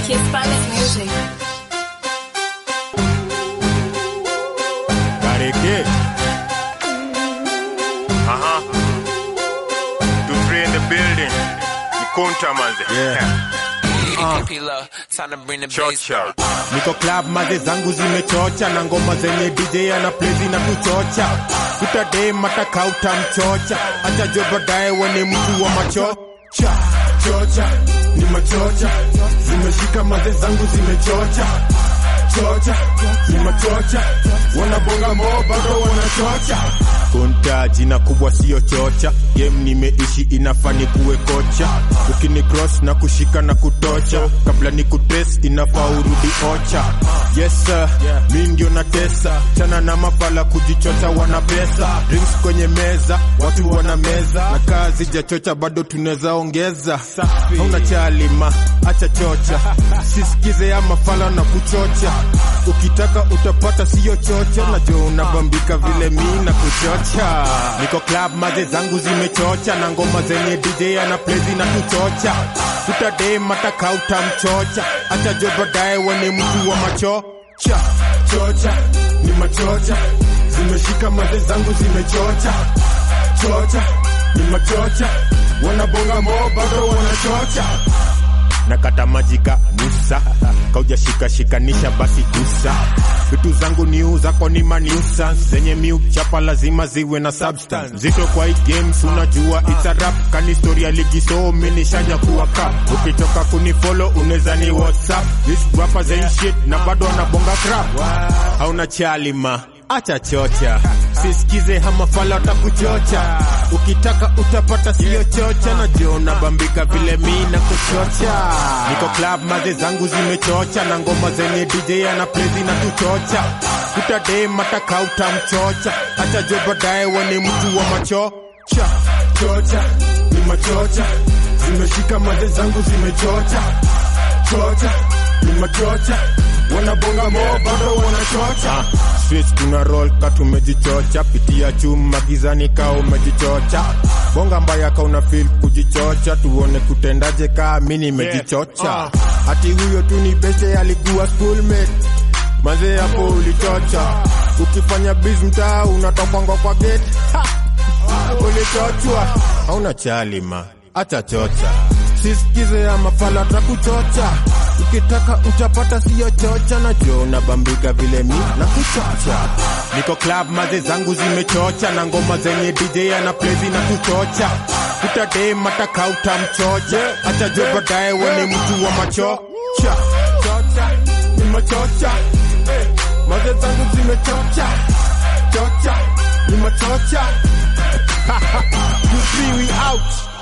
Kiss Palace Music. Bareke. 2-3 in the building. Nikonta manze. Yeah. Time to bring the bass. Niko club maze zangu zimechocha na ngoma zenye DJ ana play na kuchocha. Utade mataka utamchocha. Acha jo baadaye wene mtu wa machocha. Chocha, ni machocha. Zimeshika maze zangu zimechocha. Chocha, ni machocha. Wanabonga mo bado wanachocha. Konta jina kubwa sio chocha. Game nimeishi inafani kuwe kocha. Ukini cross na kushika na kutocha. Kabla ni kutrace inafaa urudi ocha. Yes sir, mimi ndio na tesa. Chana na mafala kujichocha wana pesa. Drinks kwenye meza, watu wana meza. Na kazi jachocha bado tunaweza ongeza. Hauna chalima, acha chocha. Sisikize ya mafala na kuchocha. Ukitaka utapata sio chocha. Najua unabambika vile mimi na kuchocha. Niko club maze zangu zimechocha na ngoma zenye DJ ana play na kuchocha. Utade mataka utamchocha. Acha jo baadaye wene mtu wa machocha. Chocha, ni machocha. Zimeshika maze zangu zimechocha. Chocha, ni machocha. Wanabonga mo bado wanachocha. Nakata majika Musa. Kauja shikanisha basi kusa. Vitu zangu new zako ni manuisance. Zenye miu chapa lazima ziwe na substance. Zito kwa hii games unajua it's a rap. Kani story ya ligi so minishanya kuwa cup. Ukitoka kunifollow uneza ni WhatsApp. These rappers ain't shit na bado wanabonga crap. Hauna chalima, acha chocha. Sisikize hamafala watakuchocha. Ukitaka utapata sio chocha. Na jona bambika vile mimi na kuchocha. Niko club maze zangu zimechocha. Na ngoma zenye DJ ana play na kuchocha. Utade mataka utamchocha. Acha jo baadaye wene mtu wa machocha. Chocha, ni machocha. Zimeshika maze zangu zimechocha. Chocha, ni machocha. Wanabonga mo bado wanachocha. Streets tuna roll ka tumejichocha. Pitia chuma gizani ka umejichocha. Bonga mbaya ka una feel kujichocha. Tuone kutendaje ka mimi nimejichocha. Ati huyo tu ni beshe alikuwa schoolmate. Maze hapo ulichocha. Ukifanya biz mtaa unatopanga kwa gate. Ulichochwa. Hauna chalima, acha chocha. Sisikize ya mafala takuchocha. Ukitaka utapata sio chocha. Na jo unabambika vile mimi na kuchocha. Niko club maze zangu zimechocha. Na ngoma zenye DJ ana play na kuchocha. Utade mataka utamchocha. Acha jo baadaye wene mtu wa machocha. Chocha, ni machocha. Maze zangu zimechocha. Chocha, ni machocha. You see we out.